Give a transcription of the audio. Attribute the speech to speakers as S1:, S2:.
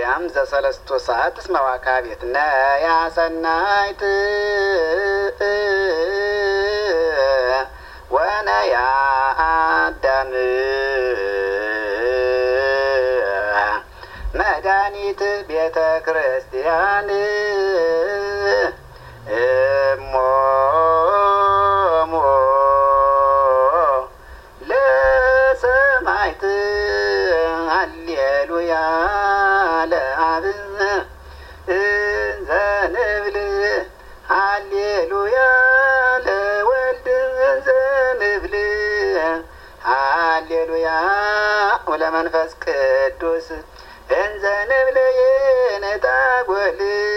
S1: ማርያም ዘሰለስቱ ሰዓት እስመ ዋካቤትነ ያሰናይት ወነያ አዳም መድኃኒት ቤተ ክርስቲያን እሞሙ ለሰማዕት ሃሌሉያ ለአብ ዘንብል ሃሌሉያ ለወልድ ዘንብል ሃሌሉያ ወለመንፈስ ቅዱስ እንዘንብል የነታጐል